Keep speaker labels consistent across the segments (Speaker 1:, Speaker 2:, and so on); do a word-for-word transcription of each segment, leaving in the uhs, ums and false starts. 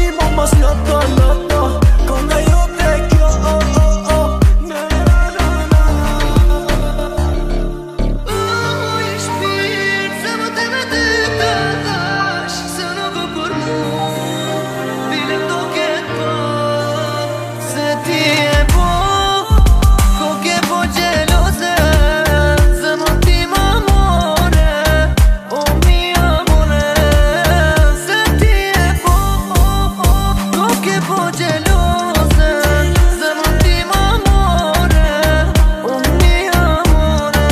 Speaker 1: mo mos loto, loto. Konga jote kjo, oh, oh, oh. Na, na, na, na.
Speaker 2: Oh, i shpirt, se më të me ty të thash se nuk o kur mu bile do ketë po se ti e po ko ke po gjelose se më ti më more o mi amore se ti e po ko ke po gjelose se më ti më more o mi amore.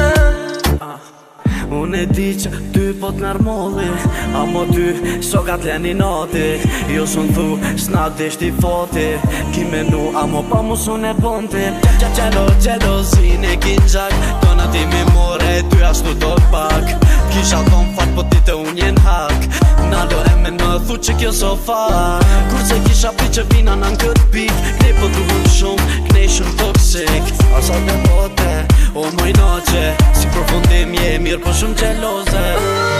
Speaker 1: Unë e di që ty po t'narmolli, amo ty shokat leni nati. Jo sun thu, s'na deshti foti, ki menu, amo pa mu sun e ponti. Qa qelo, gjelozin e kinxak, tona ti mi more, ty ashtu do pak. Kisha thon fat, po ti të unë jen hak. Nalo e me në thu që kjo so fak. Kurse kisha pi që vina në në këtë pik, knej po duhëm shumë, knej shumë toksik. Asa të bote, o moj noqe, si përfundim je mirë po shumë gjeloze.